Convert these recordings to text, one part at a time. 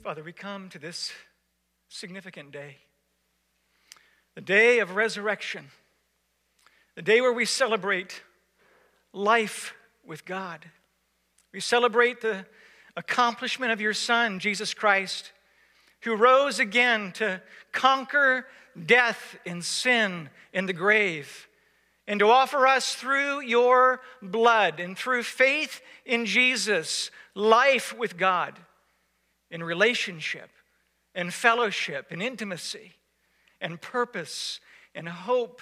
Father, we come to this significant day, the day of resurrection, the day where we celebrate life with God. We celebrate the accomplishment of your Son, Jesus Christ, who rose again to conquer death and sin in the grave, and to offer us through your blood and through faith in Jesus, life with God in relationship and fellowship and intimacy and purpose and hope.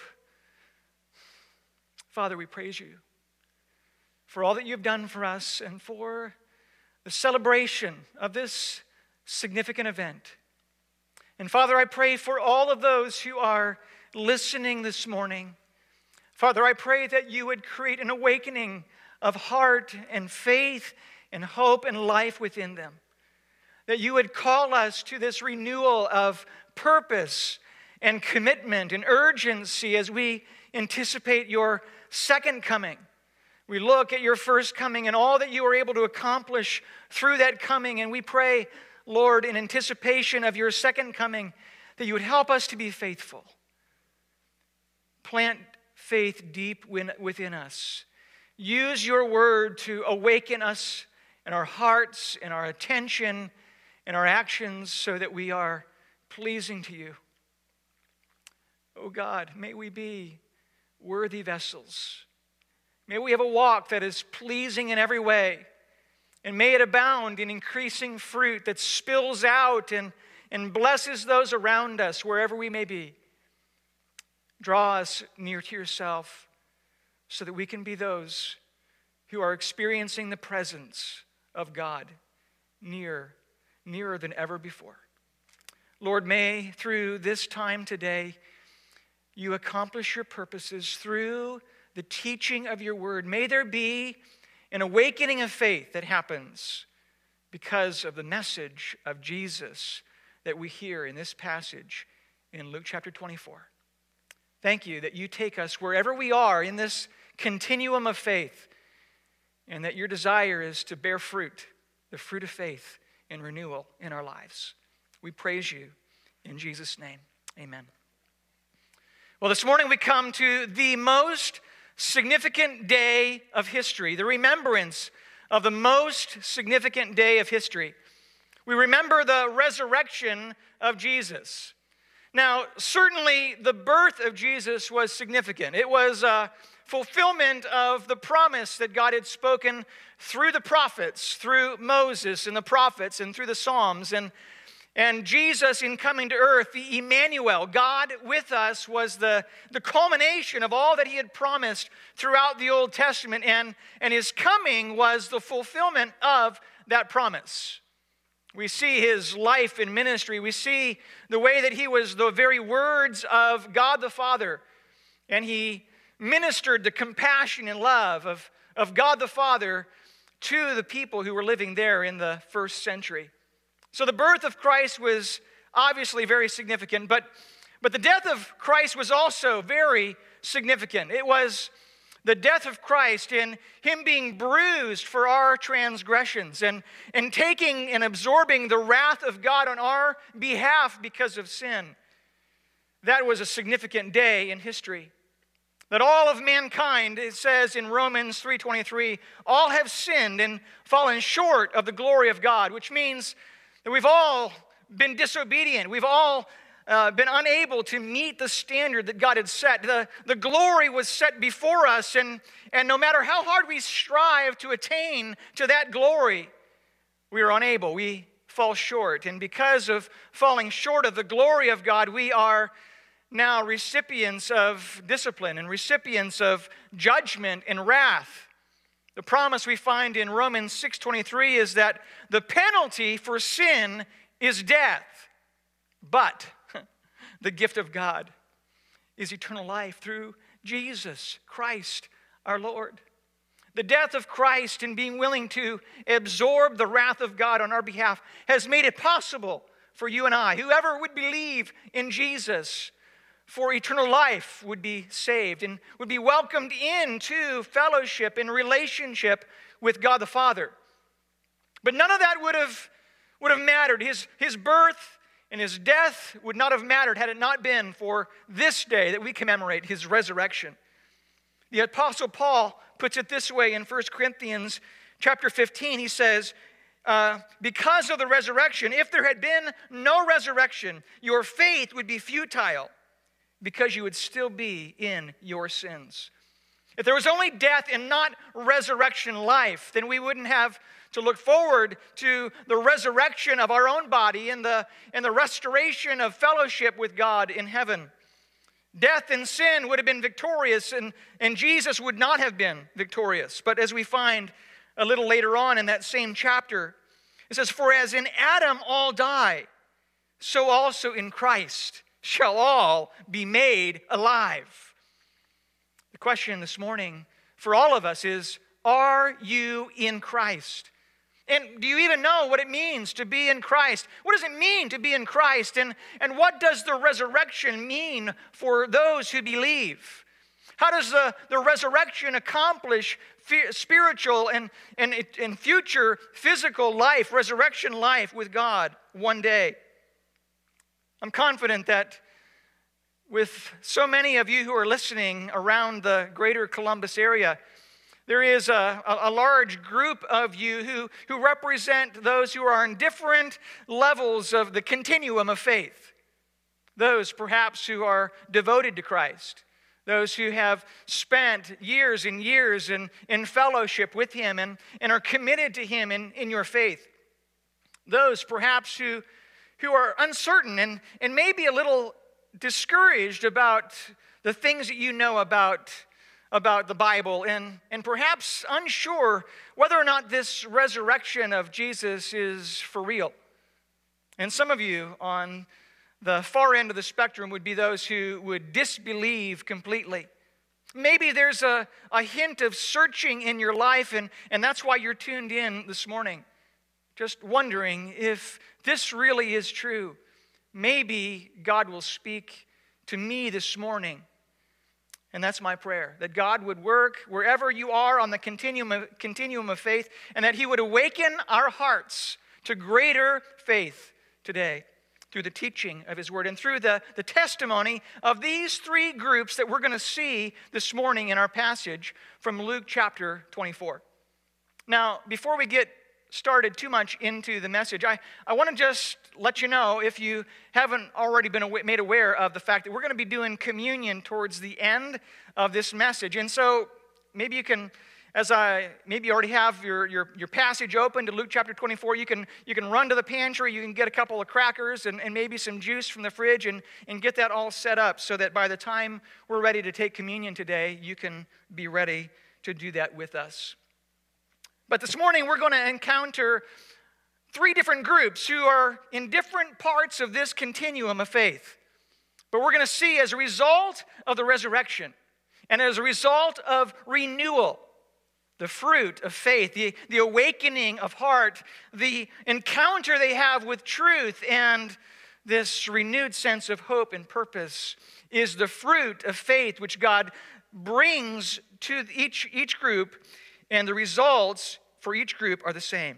Father, we praise you for all that you've done for us and for the celebration of this significant event. And Father, I pray for all of those who are listening this morning. Father, I pray that you would create an awakening of heart and faith and hope and life within them. That you would call us to this renewal of purpose and commitment and urgency as we anticipate your second coming. We look at your first coming and all that you were able to accomplish through that coming, and we pray, Lord, in anticipation of your second coming, that you would help us to be faithful. Plant faith deep within us. Use your word to awaken us in our hearts, in our attention, in our actions, so that we are pleasing to you. Oh God, may we be worthy vessels. May we have a walk that is pleasing in every way. And may it abound in increasing fruit that spills out and blesses those around us wherever we may be. Draw us near to yourself so that we can be those who are experiencing the presence of God nearer than ever before. Lord, may through this time today you accomplish your purposes through the teaching of your word. May there be an awakening of faith that happens because of the message of Jesus that we hear in this passage in Luke chapter 24. Thank you that you take us wherever we are in this continuum of faith, and that your desire is to bear fruit, the fruit of faith and renewal in our lives. We praise you in Jesus' name. Amen. Well, this morning we come to the most significant day of history, the remembrance of the most significant day of history. We remember the resurrection of Jesus. Now, certainly the birth of Jesus was significant. It was a fulfillment of the promise that God had spoken through the prophets, through Moses and the prophets and through the Psalms. And Jesus, in coming to earth, the Emmanuel, God with us, was the culmination of all that he had promised throughout the Old Testament. And his coming was the fulfillment of that promise. We see his life and ministry. We see the way that he was the very words of God the Father. And he ministered the compassion and love of God the Father to the people who were living there in the first century. So the birth of Christ was obviously very significant, but the death of Christ was also very significant. It was the death of Christ in him being bruised for our transgressions and taking and absorbing the wrath of God on our behalf because of sin. That was a significant day in history. That all of mankind, it says in Romans 3:23, all have sinned and fallen short of the glory of God, which means that we've all been disobedient. We've all been unable to meet the standard that God had set. The glory was set before us, and no matter how hard we strive to attain to that glory, we are unable. We fall short. And because of falling short of the glory of God, we are now recipients of discipline and recipients of judgment and wrath. The promise we find in Romans 6:23 is that the penalty for sin is death, but the gift of God is eternal life through Jesus Christ our Lord. The death of Christ in being willing to absorb the wrath of God on our behalf has made it possible for you and I, whoever would believe in Jesus, for eternal life would be saved and would be welcomed into fellowship and relationship with God the Father. But none of that would would have mattered. His birth and his death would not have mattered had it not been for this day that we commemorate his resurrection. The Apostle Paul puts it this way in 1 Corinthians chapter 15. He says, because of the resurrection, if there had been no resurrection, your faith would be futile because you would still be in your sins. If there was only death and not resurrection life, then we wouldn't have to look forward to the resurrection of our own body and the restoration of fellowship with God in heaven. Death and sin would have been victorious, and Jesus would not have been victorious. But as we find a little later on in that same chapter, it says, "For as in Adam all die, so also in Christ shall all be made alive." The question this morning for all of us is, are you in Christ? And do you even know what it means to be in Christ? What does it mean to be in Christ? And what does the resurrection mean for those who believe? How does the resurrection accomplish spiritual and future physical life, resurrection life with God one day? I'm confident that with so many of you who are listening around the greater Columbus area, there is a large group of you who represent those who are on different levels of the continuum of faith. Those perhaps who are devoted to Christ. Those who have spent years and years in fellowship with Him and are committed to Him in your faith. Those perhaps who are uncertain and maybe a little discouraged about the things that you know about the Bible and perhaps unsure whether or not this resurrection of Jesus is for real. And some of you on the far end of the spectrum would be those who would disbelieve completely. Maybe there's a hint of searching in your life, and that's why you're tuned in this morning. Just wondering if this really is true. Maybe God will speak to me this morning. And that's my prayer, that God would work wherever you are on the continuum of faith, and that He would awaken our hearts to greater faith today through the teaching of His Word and through the testimony of these three groups that we're going to see this morning in our passage from Luke chapter 24. Now, before we get started too much into the message, I want to just let you know, if you haven't already been made aware of the fact that we're going to be doing communion towards the end of this message. And so maybe you can, maybe you already have your passage open to Luke chapter 24, you can run to the pantry, you can get a couple of crackers and maybe some juice from the fridge and get that all set up so that by the time we're ready to take communion today, you can be ready to do that with us. But this morning, we're going to encounter three different groups who are in different parts of this continuum of faith. But we're going to see, as a result of the resurrection and as a result of renewal, the fruit of faith, the awakening of heart, the encounter they have with truth, and this renewed sense of hope and purpose is the fruit of faith which God brings to each group. And the results for each group are the same.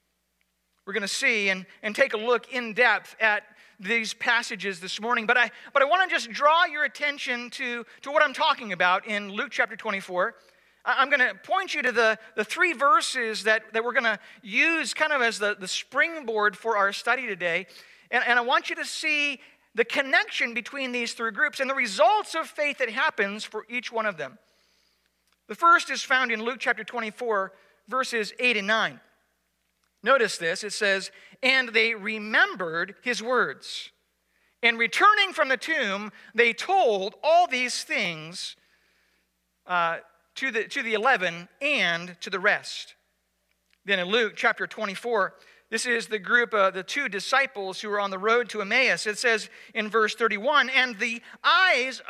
We're going to see and take a look in depth at these passages this morning. But I want to just draw your attention to what I'm talking about in Luke chapter 24. I'm going to point you to the three verses that we're going to use kind of as the springboard for our study today. And I want you to see the connection between these three groups and the results of faith that happens for each one of them. The first is found in Luke chapter 24, verses 8 and 9. Notice this. It says, "And they remembered His words. And returning from the tomb, they told all these things to the 11 and to the rest." Then in Luke chapter 24, this is the group of the two disciples who are on the road to Emmaus. It says in verse 31, and their eyes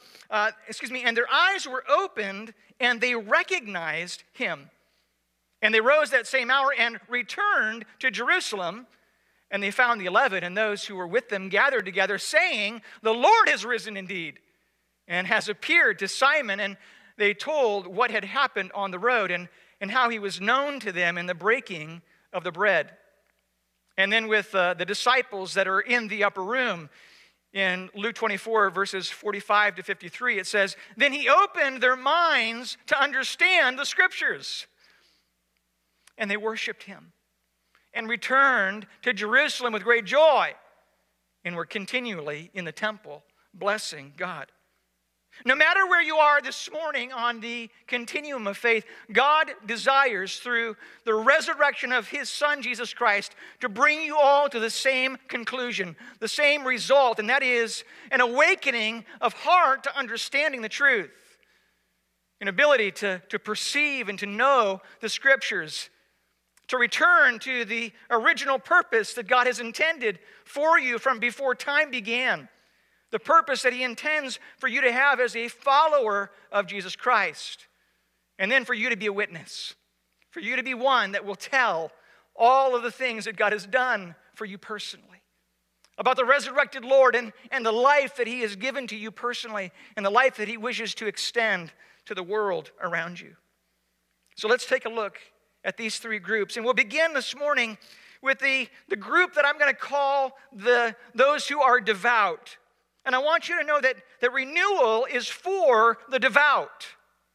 were opened, and they recognized Him. And they rose that same hour and returned to Jerusalem, and they found the 11 and those who were with them gathered together, saying, "The Lord has risen indeed, and has appeared to Simon." And they told what had happened on the road and how He was known to them in the breaking of the bread. And then with the disciples that are in the upper room, in Luke 24, verses 45 to 53, it says, "Then he opened their minds to understand the Scriptures. And they worshiped him and returned to Jerusalem with great joy and were continually in the temple blessing God." No matter where you are this morning on the continuum of faith, God desires, through the resurrection of his Son, Jesus Christ, to bring you all to the same conclusion, the same result, and that is an awakening of heart to understanding the truth, an ability to perceive and to know the Scriptures, to return to the original purpose that God has intended for you from before time began. The purpose that he intends for you to have as a follower of Jesus Christ. And then for you to be a witness. For you to be one that will tell all of the things that God has done for you personally. About the resurrected Lord and the life that he has given to you personally. And the life that he wishes to extend to the world around you. So let's take a look at these three groups. And we'll begin this morning with the group that I'm going to call those who are devout. And I want you to know that renewal is for the devout.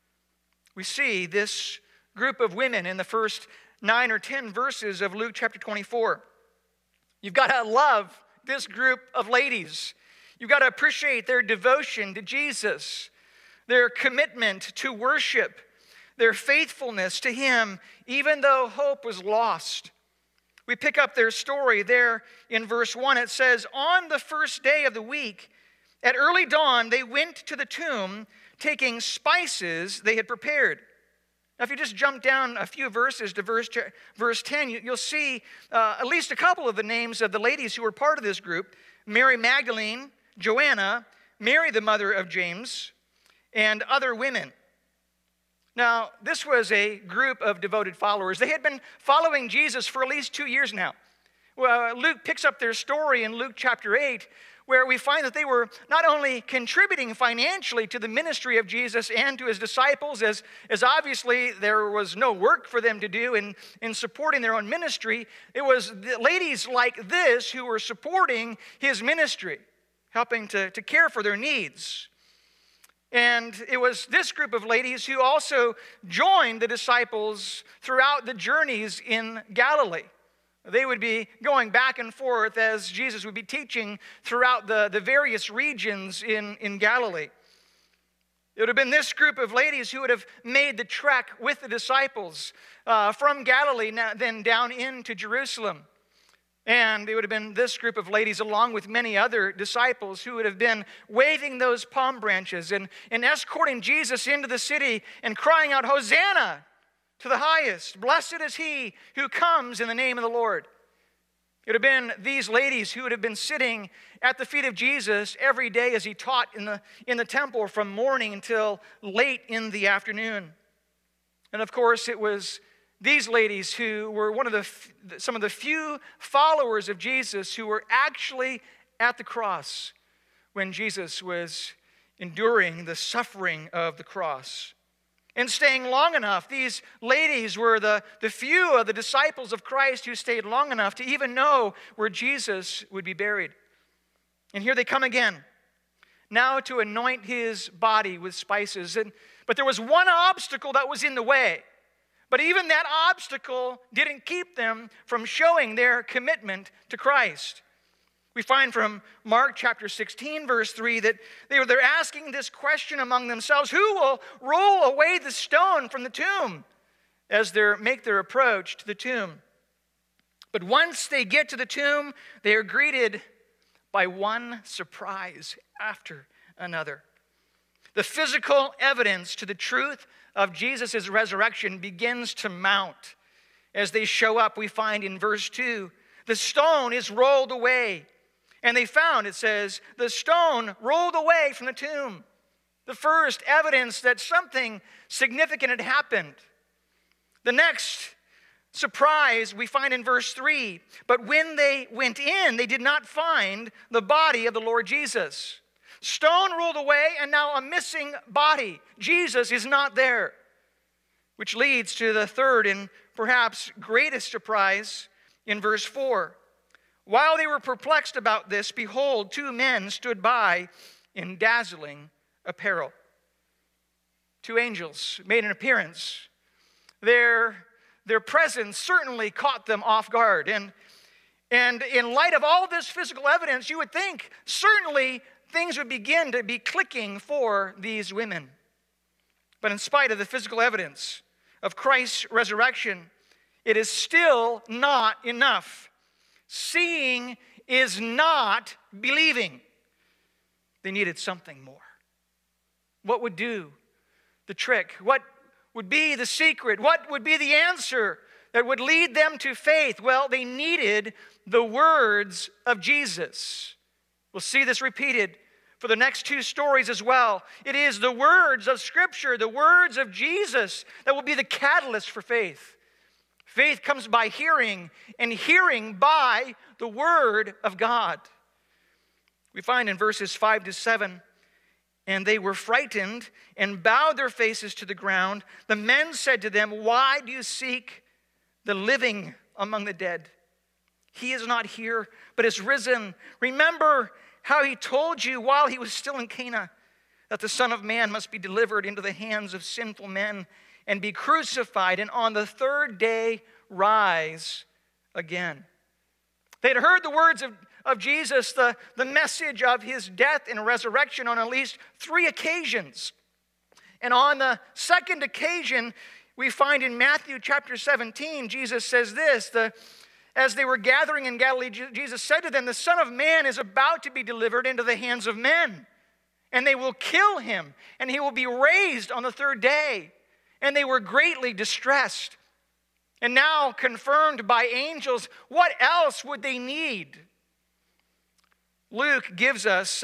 We see this group of women in the first 9 or 10 verses of Luke chapter 24. You've got to love this group of ladies. You've got to appreciate their devotion to Jesus, their commitment to worship, their faithfulness to him, even though hope was lost. We pick up their story there in verse 1. It says, "On the first day of the week, at early dawn, they went to the tomb, taking spices they had prepared." Now, if you just jump down a few verses to verse 10, you'll see at least a couple of the names of the ladies who were part of this group: Mary Magdalene, Joanna, Mary the mother of James, and other women. Now, this was a group of devoted followers. They had been following Jesus for at least 2 years now. Well, Luke picks up their story in Luke chapter 8, where we find that they were not only contributing financially to the ministry of Jesus and to his disciples, as obviously there was no work for them to do in supporting their own ministry. It was the ladies like this who were supporting his ministry, helping to care for their needs. And it was this group of ladies who also joined the disciples throughout the journeys in Galilee. They would be going back and forth as Jesus would be teaching throughout the various regions in Galilee. It would have been this group of ladies who would have made the trek with the disciples from Galilee, then down into Jerusalem. And it would have been this group of ladies, along with many other disciples, who would have been waving those palm branches and escorting Jesus into the city and crying out, "Hosanna to the highest. Blessed is he who comes in the name of the Lord." It would have been these ladies who would have been sitting at the feet of Jesus every day as he taught in the temple from morning until late in the afternoon. And of course, it was these ladies who were some of the few followers of Jesus who were actually at the cross when Jesus was enduring the suffering of the cross. And staying long enough, these ladies were the few of the disciples of Christ who stayed long enough to even know where Jesus would be buried. And here they come again, now to anoint his body with spices. But there was one obstacle that was in the way. But even that obstacle didn't keep them from showing their commitment to Christ. We find from Mark chapter 16, verse 3, that they're asking this question among themselves: who will roll away the stone from the tomb, as they make their approach to the tomb? But once they get to the tomb, they are greeted by one surprise after another. The physical evidence to the truth of Jesus' resurrection begins to mount. As they show up, we find in verse 2, the stone is rolled away. And they found, it says, the stone rolled away from the tomb. The first evidence that something significant had happened. The next surprise we find in verse 3. But when they went in, they did not find the body of the Lord Jesus. Stone rolled away, and now a missing body. Jesus is not there. Which leads to the third and perhaps greatest surprise in verse 4. While they were perplexed about this, behold, two men stood by in dazzling apparel. Two angels made an appearance. Their presence certainly caught them off guard. And in light of all this physical evidence, you would think certainly things would begin to be clicking for these women. But in spite of the physical evidence of Christ's resurrection, it is still not enough. Seeing is not believing. They needed something more. What would do the trick? What would be the secret? What would be the answer that would lead them to faith? Well, they needed the words of Jesus. We'll see this repeated for the next two stories as well. It is the words of Scripture, the words of Jesus, that will be the catalyst for faith. Faith comes by hearing, and hearing by the Word of God. We find in verses 5 to 7, and they were frightened and bowed their faces to the ground. The men said to them, "Why do you seek the living among the dead? He is not here, but is risen. Remember how he told you while he was still in Cana, that the Son of Man must be delivered into the hands of sinful men and be crucified, and on the third day rise again." They had heard the words of Jesus, the message of his death and resurrection on at least 3 occasions. And on the second occasion, we find in Matthew chapter 17, Jesus says this, as they were gathering in Galilee, Jesus said to them, "The Son of Man is about to be delivered into the hands of men, and they will kill him, and he will be raised on the third day." And they were greatly distressed. And now, confirmed by angels, what else would they need? Luke gives us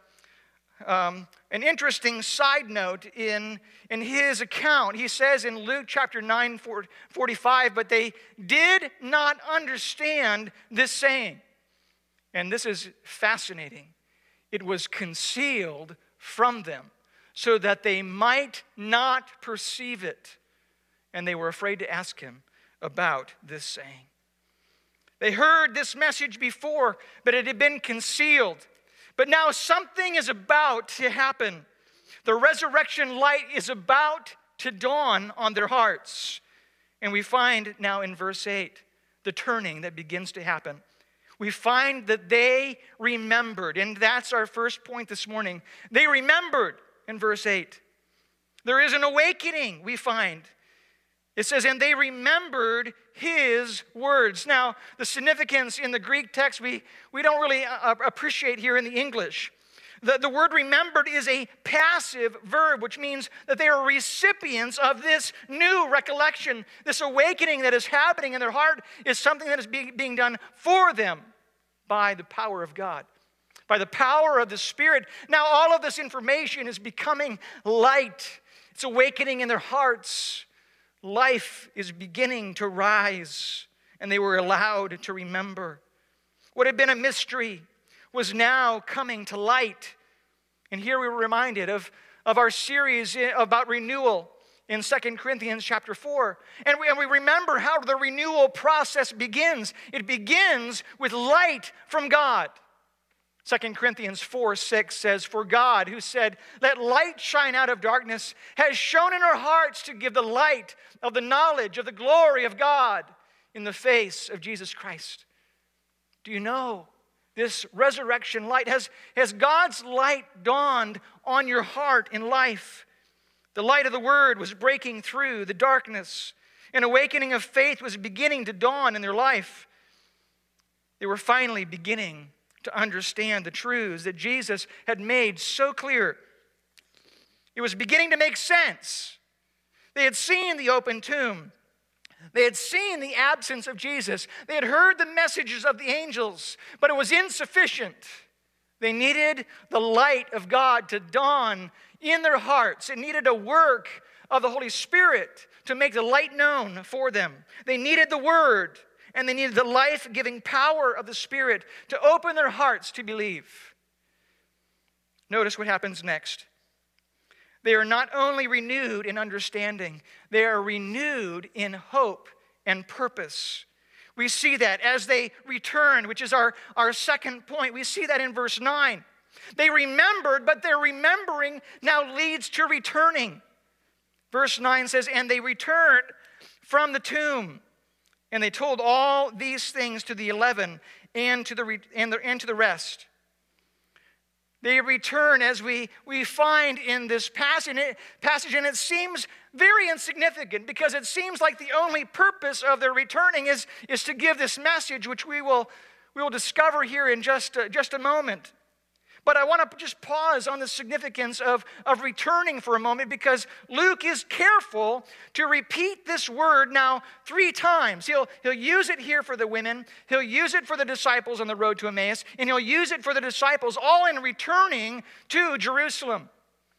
an interesting side note in his account. He says in Luke chapter 9, 45, "But they did not understand this saying." And this is fascinating. "It was concealed from them, so that they might not perceive it. And they were afraid to ask him about this saying." They heard this message before, but it had been concealed. But now something is about to happen. The resurrection light is about to dawn on their hearts. And we find now in verse 8 the turning that begins to happen. We find that they remembered, and that's our first point this morning. They remembered in verse 8. There is an awakening, we find. It says, "And they remembered his words." Now, the significance in the Greek text we don't really appreciate here in the English. The word remembered is a passive verb, which means that they are recipients of this new recollection. This awakening that is happening in their heart is something that is being done for them by the power of God, by the power of the Spirit. Now, all of this information is becoming light. It's awakening in their hearts. Life is beginning to rise, and they were allowed to remember. What had been a mystery was now coming to light. And here we were reminded of our series about renewal in 2 Corinthians chapter 4. And we remember how the renewal process begins. It begins with light from God. 2 Corinthians 4:6 says, "For God, who said, 'Let light shine out of darkness,' has shone in our hearts to give the light of the knowledge of the glory of God in the face of Jesus Christ." Do you know this resurrection light? Has God's light dawned on your heart in life? The light of the Word was breaking through the darkness. An awakening of faith was beginning to dawn in their life. They were finally beginning to understand the truths that Jesus had made so clear. It was beginning to make sense. They had seen the open tomb. They had seen the absence of Jesus. They had heard the messages of the angels, but it was insufficient. They needed the light of God to dawn in their hearts. It needed a work of the Holy Spirit to make the light known for them. They needed the Word, and they needed the life-giving power of the Spirit to open their hearts to believe. Notice what happens next. They are not only renewed in understanding, they are renewed in hope and purpose. We see that as they returned, which is our second point. We see that in verse 9. They remembered, but their remembering now leads to returning. Verse 9 says, and they returned from the tomb, and they told all these things to the 11 and to the rest. They return, as we find in this passage, and it seems very insignificant because it seems like the only purpose of their returning is to give this message, which we will discover here in just a moment. But I want to just pause on the significance of returning for a moment, because Luke is careful to repeat this word now 3 times. He'll use it here for the women, he'll use it for the disciples on the road to Emmaus, and he'll use it for the disciples all in returning to Jerusalem.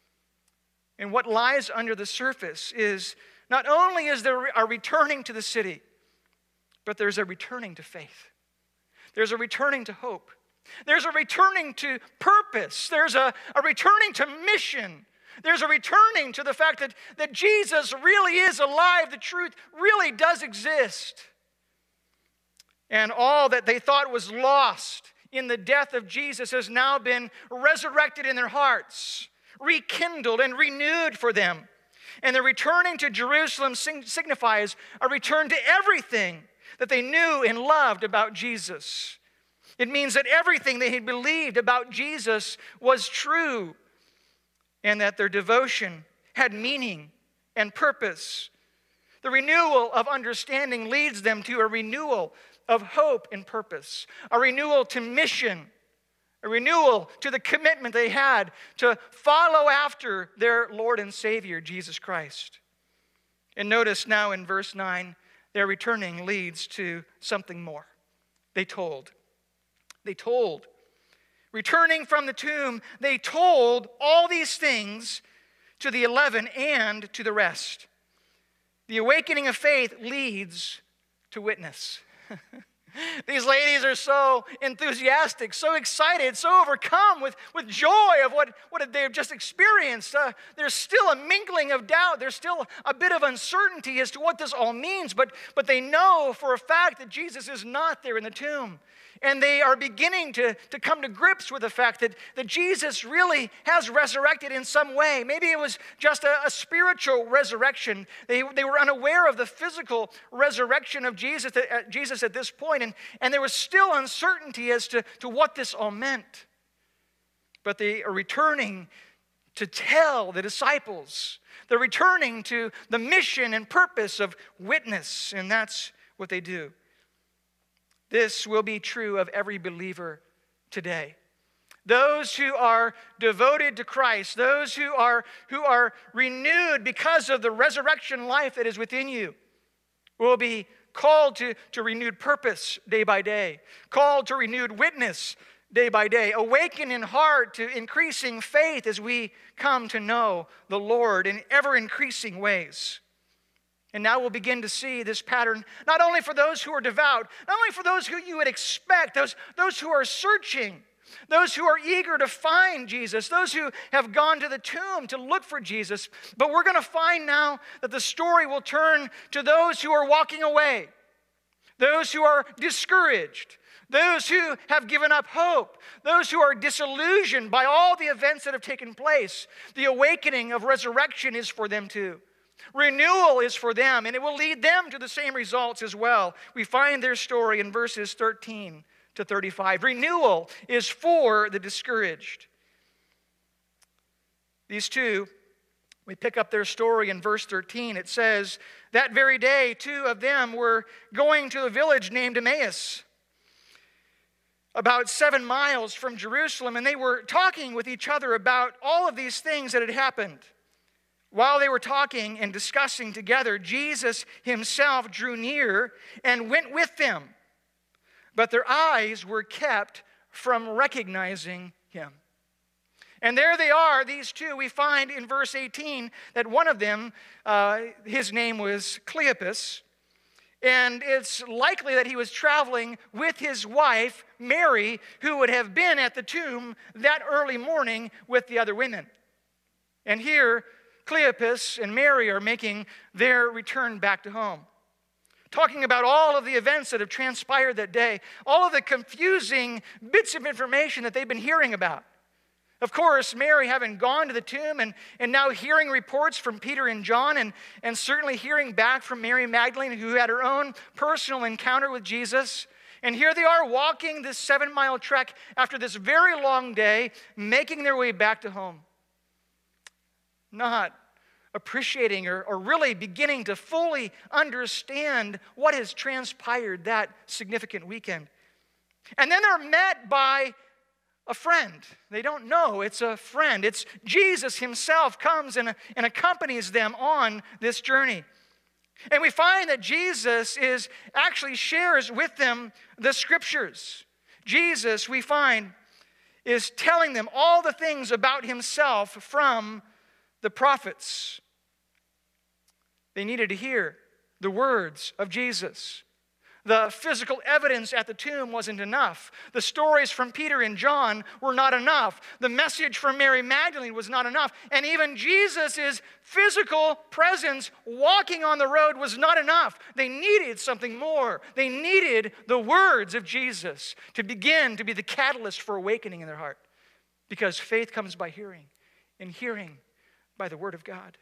And what lies under the surface is not only is there a returning to the city, but there's a returning to faith. There's a returning to hope. There's a returning to purpose. There's a returning to mission. There's a returning to the fact that Jesus really is alive. The truth really does exist. And all that they thought was lost in the death of Jesus has now been resurrected in their hearts, rekindled and renewed for them. And the returning to Jerusalem signifies a return to everything that they knew and loved about Jesus. It means that everything they had believed about Jesus was true, and that their devotion had meaning and purpose. The renewal of understanding leads them to a renewal of hope and purpose, a renewal to mission, a renewal to the commitment they had to follow after their Lord and Savior, Jesus Christ. And notice now in verse 9, their returning leads to something more. They told. Returning from the tomb, they told all these things to the 11 and to the rest. The awakening of faith leads to witness. These ladies are so enthusiastic, so excited, so overcome with joy of what they've just experienced. There's still a mingling of doubt. There's still a bit of uncertainty as to what this all means, but they know for a fact that Jesus is not there in the tomb. And they are beginning to come to grips with the fact that Jesus really has resurrected in some way. Maybe it was just a spiritual resurrection. They were unaware of the physical resurrection of Jesus at this point, and there was still uncertainty as to what this all meant. But they are returning to tell the disciples. They're returning to the mission and purpose of witness, and that's what they do. This will be true of every believer today. Those who are devoted to Christ, those who are renewed because of the resurrection life that is within you, will be called to renewed purpose day by day, called to renewed witness day by day, awaken in heart to increasing faith as we come to know the Lord in ever-increasing ways. And now we'll begin to see this pattern, not only for those who are devout, not only for those who you would expect, those who are searching, those who are eager to find Jesus, those who have gone to the tomb to look for Jesus. But we're going to find now that the story will turn to those who are walking away, those who are discouraged, those who have given up hope, those who are disillusioned by all the events that have taken place. The awakening of resurrection is for them too. Renewal is for them, and it will lead them to the same results as well. We find their story in verses 13 to 35. Renewal is for the discouraged. These two, we pick up their story in verse 13. It says, that very day, 2 of them were going to a village named Emmaus, about 7 miles from Jerusalem, and they were talking with each other about all of these things that had happened. While they were talking and discussing together, Jesus himself drew near and went with them. But their eyes were kept from recognizing him. And there they are, these 2. We find in verse 18 that one of them, his name was Cleopas. And it's likely that he was traveling with his wife, Mary, who would have been at the tomb that early morning with the other women. And here, Cleopas and Mary are making their return back to home. talking about all of the events that have transpired that day, all of the confusing bits of information that they've been hearing about. Of course, Mary, having gone to the tomb and now hearing reports from Peter and John, and certainly hearing back from Mary Magdalene, who had her own personal encounter with Jesus. And here they are walking this 7-mile trek after this very long day, making their way back to home. Not appreciating or really beginning to fully understand what has transpired that significant weekend. And then they're met by a friend. They don't know it's a friend. It's Jesus himself comes and accompanies them on this journey. And we find that Jesus actually shares with them the scriptures. Jesus, we find, is telling them all the things about himself from the prophets. They needed to hear the words of Jesus. The physical evidence at the tomb wasn't enough. The stories from Peter and John were not enough. The message from Mary Magdalene was not enough. And even Jesus' physical presence walking on the road was not enough. They needed something more. They needed the words of Jesus to begin to be the catalyst for awakening in their heart. Because faith comes by hearing, and hearing by the word of God.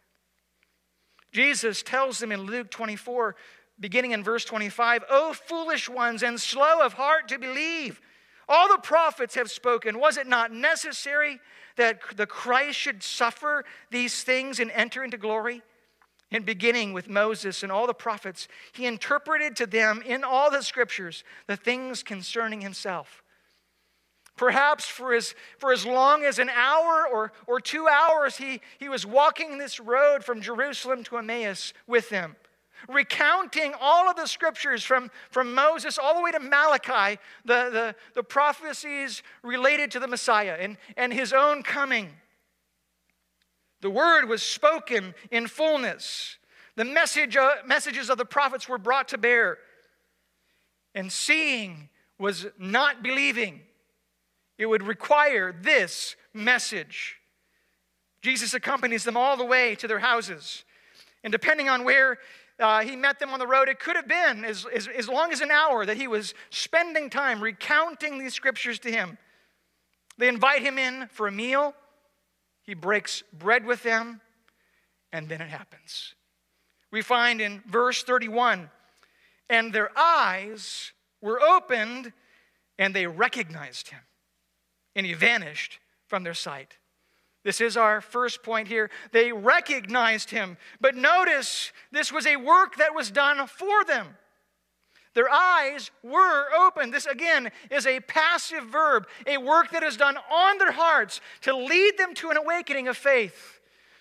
Jesus tells them in Luke 24, beginning in verse 25, "O foolish ones and slow of heart to believe, all the prophets have spoken. Was it not necessary that the Christ should suffer these things and enter into glory?" And beginning with Moses and all the prophets, he interpreted to them in all the scriptures the things concerning himself. Perhaps for as long as an hour or 2 hours, he was walking this road from Jerusalem to Emmaus with them, recounting all of the scriptures from Moses all the way to Malachi, the prophecies related to the Messiah and his own coming. The word was spoken in fullness. The messages of the prophets were brought to bear. And seeing was not believing. It would require this message. Jesus accompanies them all the way to their houses. And depending on where he met them on the road, it could have been as long as an hour that he was spending time recounting these scriptures to him. They invite him in for a meal. He breaks bread with them, and then it happens. We find in verse 31, "And their eyes were opened, and they recognized him, and he vanished from their sight." This is our first point here. They recognized him. But notice, this was a work that was done for them. Their eyes were open. This, again, is a passive verb, a work that is done on their hearts to lead them to an awakening of faith.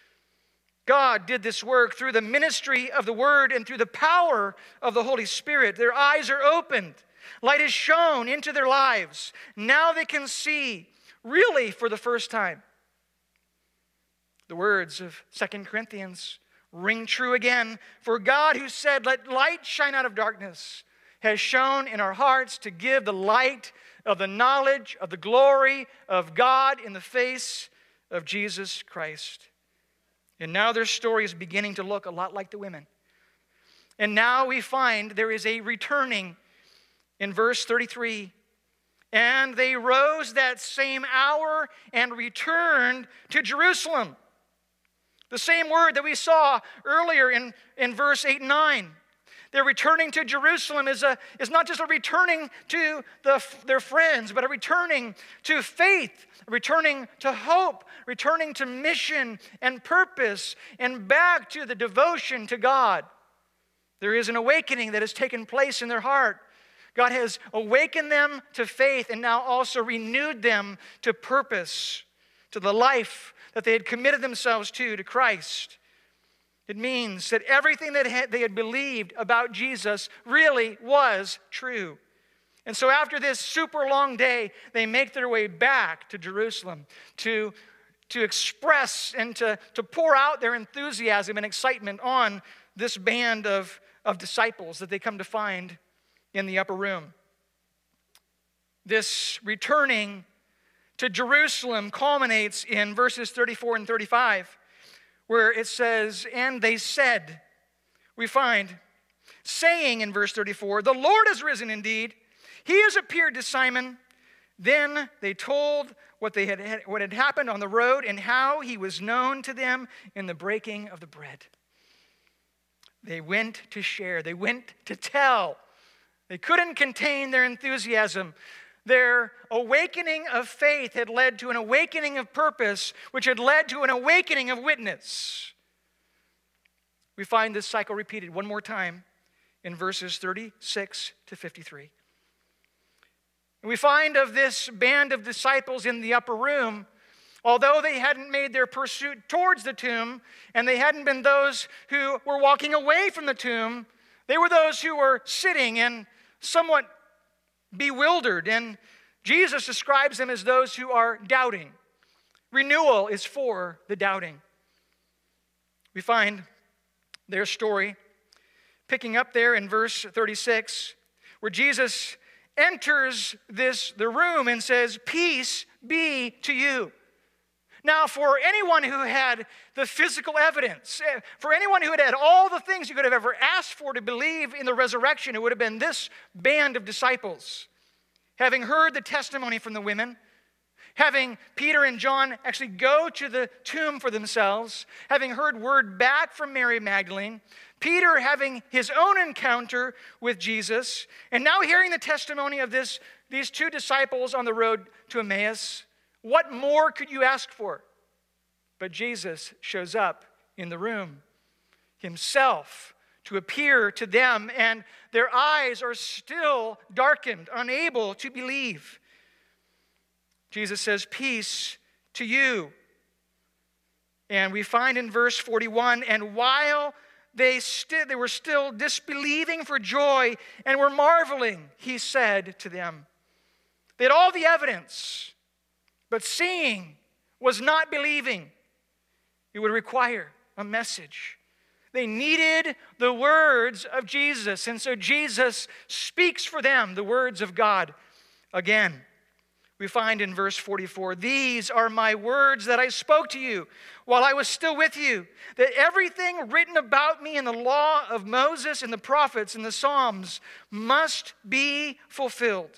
God did this work through the ministry of the Word and through the power of the Holy Spirit. Their eyes are opened. Light is shown into their lives. Now they can see, really for the first time. The words of 2 Corinthians ring true again. "For God, who said, 'Let light shine out of darkness,' has shone in our hearts to give the light of the knowledge of the glory of God in the face of Jesus Christ." And now their story is beginning to look a lot like the women. And now we find there is a returning in verse 33. "And they rose that same hour and returned to Jerusalem." The same word that we saw earlier in verse 8 and 9. They're returning to Jerusalem is not just a returning to their friends, but a returning to faith, a returning to hope, returning to mission and purpose, and back to the devotion to God. There is an awakening that has taken place in their heart. God has awakened them to faith and now also renewed them to purpose, to the life that they had committed themselves to Christ. It means that everything that they had believed about Jesus really was true. And so after this super long day, they make their way back to Jerusalem to express and to pour out their enthusiasm and excitement on this band of disciples that they come to find in the upper room. This returning to Jerusalem culminates in verses 34 and 35, where it says, "And they said," we find, saying in verse 34, "The Lord has risen indeed. He has appeared to Simon." Then they told what had happened on the road and how he was known to them in the breaking of the bread. They went to share. They went to tell. They couldn't contain their enthusiasm. Their awakening of faith had led to an awakening of purpose, which had led to an awakening of witness. We find this cycle repeated one more time in verses 36 to 53. And we find of this band of disciples in the upper room, although they hadn't made their pursuit towards the tomb, and they hadn't been those who were walking away from the tomb, they were those who were sitting and somewhat bewildered. And Jesus describes them as those who are doubting. Renewal is for the doubting. We find their story picking up there in verse 36, where Jesus enters the room and says, "Peace be to you." Now, for anyone who had the physical evidence, for anyone who had had all the things you could have ever asked for to believe in the resurrection, it would have been this band of disciples. Having heard the testimony from the women, having Peter and John actually go to the tomb for themselves, having heard word back from Mary Magdalene, Peter having his own encounter with Jesus, and now hearing the testimony of these two disciples on the road to Emmaus, what more could you ask for? But Jesus shows up in the room himself to appear to them, and their eyes are still darkened, unable to believe. Jesus says, "Peace to you." And we find in verse 41, "And while they were still disbelieving for joy and were marveling, he said to them." They had all the evidence, but seeing was not believing. It would require a message. They needed the words of Jesus, and so Jesus speaks for them the words of God again. We find in verse 44, "These are my words that I spoke to you while I was still with you, that everything written about me in the law of Moses and the prophets and the Psalms must be fulfilled."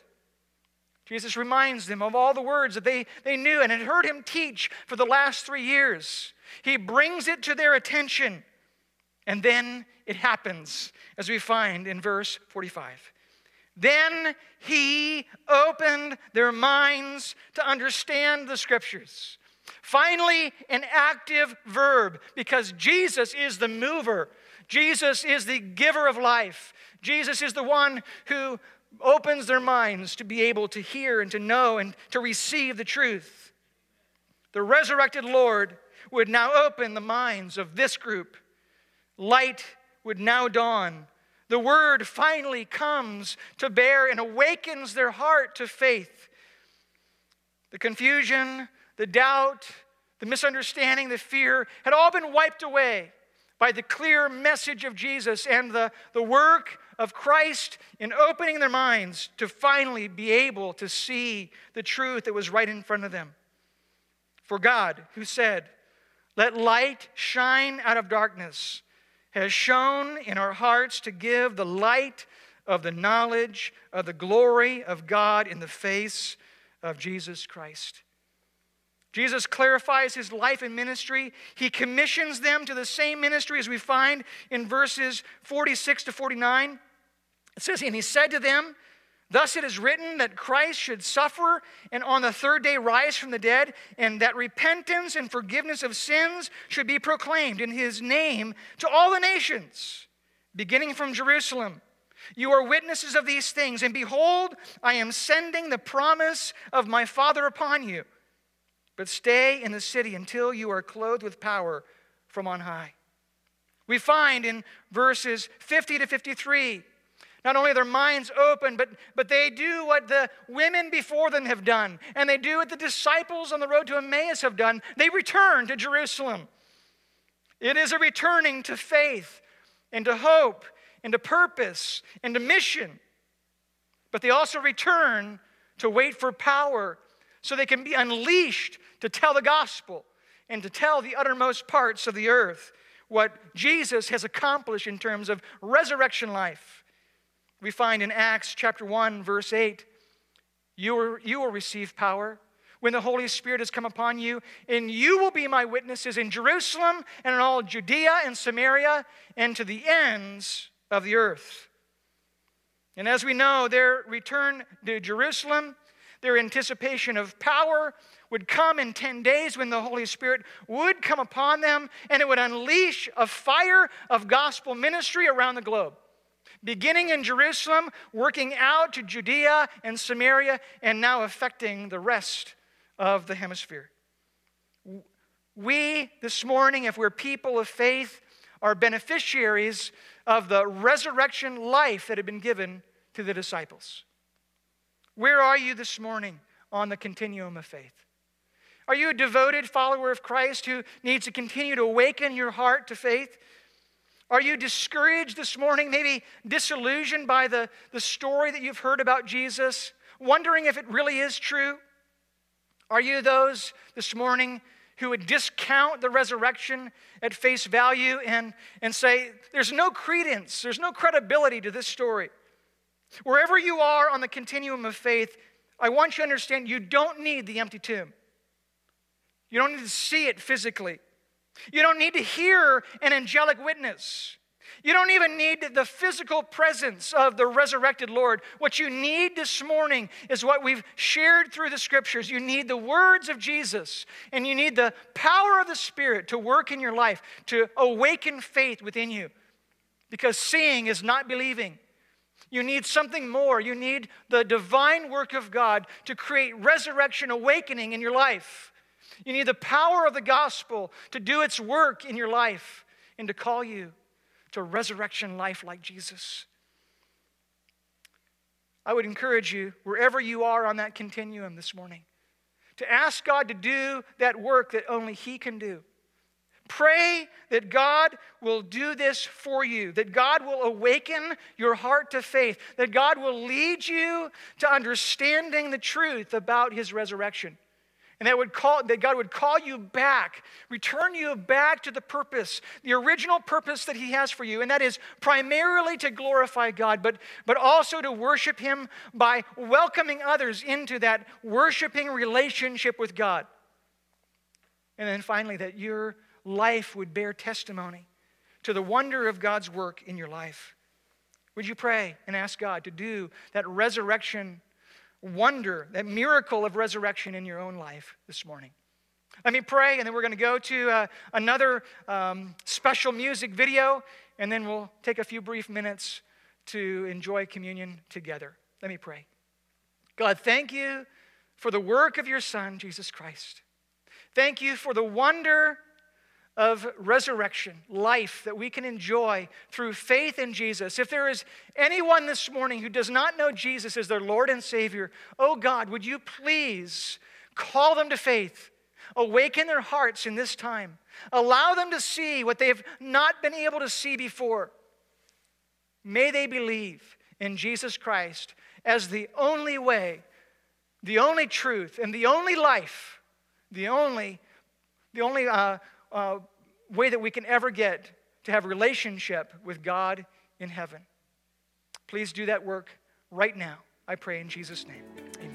Jesus reminds them of all the words that they knew and had heard him teach for the last 3 years. He brings it to their attention, and then it happens, as we find in verse 45. "Then he opened their minds to understand the Scriptures." Finally, an active verb, because Jesus is the mover. Jesus is the giver of life. Jesus is the one who opens their minds to be able to hear and to know and to receive the truth. The resurrected Lord would now open the minds of this group. Light would now dawn. The word finally comes to bear and awakens their heart to faith. The confusion, the doubt, the misunderstanding, the fear had all been wiped away by the clear message of Jesus and the work of Christ in opening their minds to finally be able to see the truth that was right in front of them. For God, who said, "Let light shine out of darkness," has shone in our hearts to give the light of the knowledge of the glory of God in the face of Jesus Christ. Jesus clarifies his life and ministry. He commissions them to the same ministry as we find in verses 46 to 49. It says, "And he said to them, thus it is written that Christ should suffer and on the third day rise from the dead, and that repentance and forgiveness of sins should be proclaimed in his name to all the nations, beginning from Jerusalem. You are witnesses of these things, and behold, I am sending the promise of my Father upon you. But stay in the city until you are clothed with power from on high." We find in verses 50 to 53, not only are their minds open, but they do what the women before them have done, and they do what the disciples on the road to Emmaus have done. They return to Jerusalem. It is a returning to faith and to hope and to purpose and to mission. But they also return to wait for power so they can be unleashed to tell the gospel and to tell the uttermost parts of the earth what Jesus has accomplished in terms of resurrection life. We find in Acts chapter 1, verse 8, you will receive power when the Holy Spirit has come upon you, and you will be my witnesses in Jerusalem and in all Judea and Samaria and to the ends of the earth. And as we know, their return to Jerusalem, their anticipation of power would come in 10 days when the Holy Spirit would come upon them, and it would unleash a fire of gospel ministry around the globe, beginning in Jerusalem, working out to Judea and Samaria, and now affecting the rest of the hemisphere. We, this morning, if we're people of faith, are beneficiaries of the resurrection life that had been given to the disciples. Where are you this morning on the continuum of faith? Are you a devoted follower of Christ who needs to continue to awaken your heart to faith? Are you discouraged this morning, maybe disillusioned by the story that you've heard about Jesus, wondering if it really is true? Are you those this morning who would discount the resurrection at face value and say, there's no credence, there's no credibility to this story? Wherever you are on the continuum of faith, I want you to understand you don't need the empty tomb. You don't need to see it physically. You don't need to hear an angelic witness. You don't even need the physical presence of the resurrected Lord. What you need this morning is what we've shared through the Scriptures. You need the words of Jesus, and you need the power of the Spirit to work in your life, to awaken faith within you. Because seeing is not believing. You need something more. You need the divine work of God to create resurrection awakening in your life. You need the power of the gospel to do its work in your life and to call you to resurrection life like Jesus. I would encourage you, wherever you are on that continuum this morning, to ask God to do that work that only He can do. Pray that God will do this for you, that God will awaken your heart to faith, that God will lead you to understanding the truth about His resurrection. And that God would call you back, return you back to the purpose, the original purpose that He has for you. And that is primarily to glorify God, but also to worship Him by welcoming others into that worshiping relationship with God. And then finally, that your life would bear testimony to the wonder of God's work in your life. Would you pray and ask God to do that resurrection wonder, that miracle of resurrection in your own life this morning? Let me pray, and then we're going to go to another special music video, and then we'll take a few brief minutes to enjoy communion together. Let me pray. God, thank you for the work of your Son, Jesus Christ. Thank you for the wonder of resurrection, life that we can enjoy through faith in Jesus. If there is anyone this morning who does not know Jesus as their Lord and Savior, oh God, would you please call them to faith, awaken their hearts in this time, allow them to see what they have not been able to see before. May they believe in Jesus Christ as the only way, the only truth, and the only life, the only way that we can ever get to have a relationship with God in heaven. Please do that work right now, I pray in Jesus' name. Amen.